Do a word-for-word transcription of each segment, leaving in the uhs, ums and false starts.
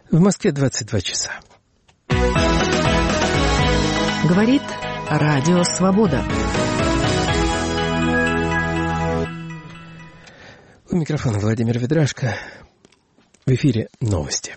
В Москве двадцать два часа. Говорит Радио Свобода. У микрофона Владимир Ведрашко. В эфире новости.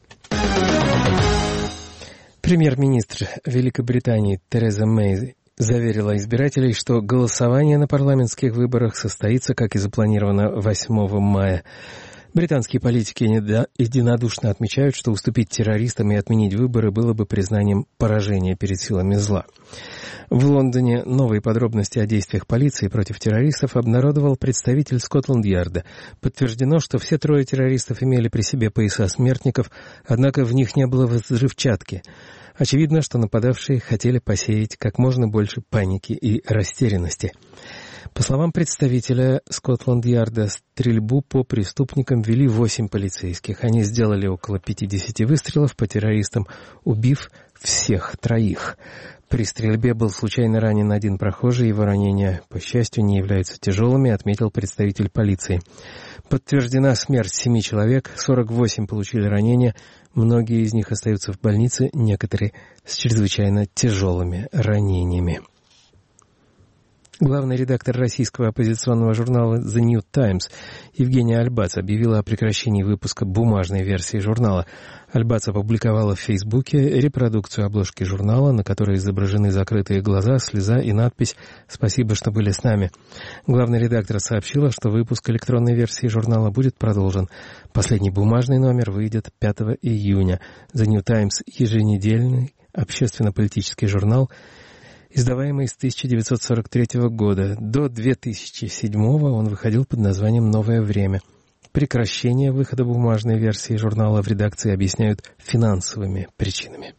Премьер-министр Великобритании Тереза Мэй заверила избирателей, что голосование на парламентских выборах состоится, как и запланировано, восьмого мая. Британские политики единодушно отмечают, что уступить террористам и отменить выборы было бы признанием поражения перед силами зла. В Лондоне новые подробности о действиях полиции против террористов обнародовал представитель Скотланд-Ярда. Подтверждено, что все трое террористов имели при себе пояса смертников, однако в них не было взрывчатки. Очевидно, что нападавшие хотели посеять как можно больше паники и растерянности. По словам представителя Скотланд-Ярда, стрельбу по преступникам вели восемь полицейских. Они сделали около пятидесяти выстрелов по террористам, убив всех троих. При стрельбе был случайно ранен один прохожий, его ранения, по счастью, не являются тяжелыми, отметил представитель полиции. Подтверждена смерть семи человек, сорок восемь получили ранения, многие из них остаются в больнице, некоторые с чрезвычайно тяжелыми ранениями. Главный редактор российского оппозиционного журнала The New Times Евгения Альбац объявила о прекращении выпуска бумажной версии журнала. Альбац опубликовала в Фейсбуке репродукцию обложки журнала, на которой изображены закрытые глаза, слеза и надпись «Спасибо, что были с нами». Главный редактор сообщила, что выпуск электронной версии журнала будет продолжен. Последний бумажный номер выйдет пятого июня. The New Times – еженедельный общественно-политический журнал, издаваемый с тысяча девятьсот сорок третьего года. До две тысячи седьмого он выходил под названием «Новое время». Прекращение выхода бумажной версии журнала в редакции объясняют финансовыми причинами.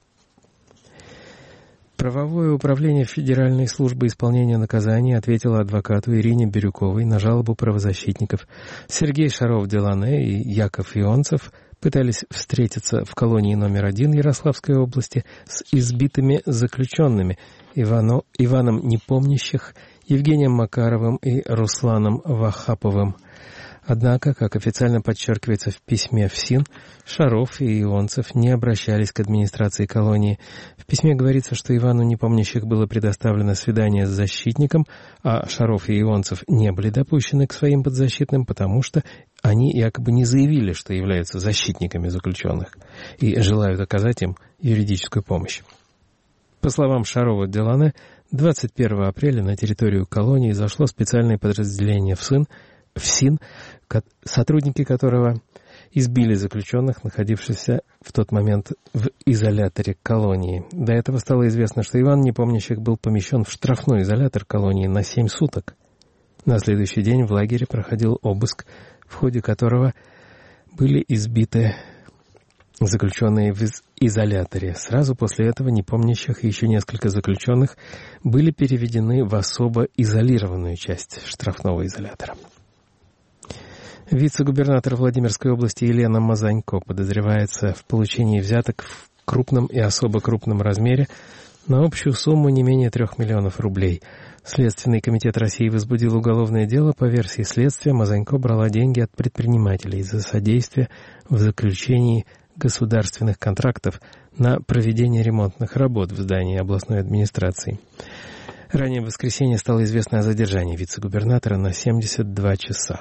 Правовое управление Федеральной службы исполнения наказаний ответило адвокату Ирине Бирюковой на жалобу правозащитников. Сергей Шаров-Делане и Яков Ионцев пытались встретиться в колонии номер один Ярославской области с избитыми заключенными Ивано, Иваном Непомнящих, Евгением Макаровым и Русланом Вахаповым. Однако, как официально подчеркивается в письме ФСИН, Шаров и Ионцев не обращались к администрации колонии. В письме говорится, что Ивану Непомнящих было предоставлено свидание с защитником, а Шаров и Ионцев не были допущены к своим подзащитным, потому что они якобы не заявили, что являются защитниками заключенных и желают оказать им юридическую помощь. По словам Шарова-Делане, двадцать первого апреля на территорию колонии зашло специальное подразделение ФСИН, ФСИН, сотрудники которого избили заключенных, находившихся в тот момент в изоляторе колонии. До этого стало известно, что Иван Непомнящих был помещен в штрафной изолятор колонии на семь суток. На следующий день в лагере проходил обыск, в ходе которого были избиты заключенные в изоляторе. Сразу после этого Непомнящих и еще несколько заключенных были переведены в особо изолированную часть штрафного изолятора. Вице-губернатор Владимирской области Елена Мазанько подозревается в получении взяток в крупном и особо крупном размере на общую сумму не менее трех миллионов рублей. Следственный комитет России возбудил уголовное дело. По версии следствия, Мазанько брала деньги от предпринимателей за содействие в заключении государственных контрактов на проведение ремонтных работ в здании областной администрации. Ранее в воскресенье стало известно о задержании вице-губернатора на семьдесят два часа.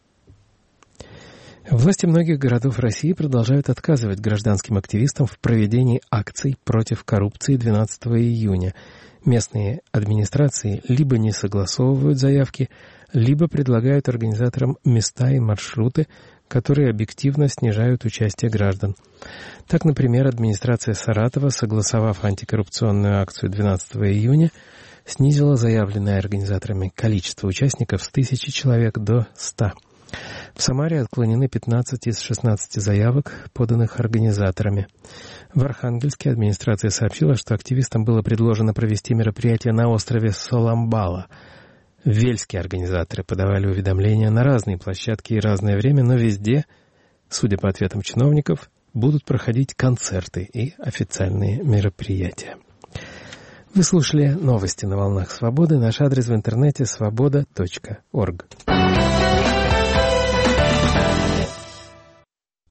Власти многих городов России продолжают отказывать гражданским активистам в проведении акций против коррупции двенадцатого июня. Местные администрации либо не согласовывают заявки, либо предлагают организаторам места и маршруты, которые объективно снижают участие граждан. Так, например, администрация Саратова, согласовав антикоррупционную акцию двенадцатого июня, снизила заявленное организаторами количество участников с тысячи человек до ста. В Самаре отклонены пятнадцать из шестнадцати заявок, поданных организаторами. В Архангельске администрация сообщила, что активистам было предложено провести мероприятие на острове Соламбала. В Вельске организаторы подавали уведомления на разные площадки и разное время, но везде, судя по ответам чиновников, будут проходить концерты и официальные мероприятия. Вы слушали новости на волнах Свободы. Наш адрес в интернете свобода точка орг.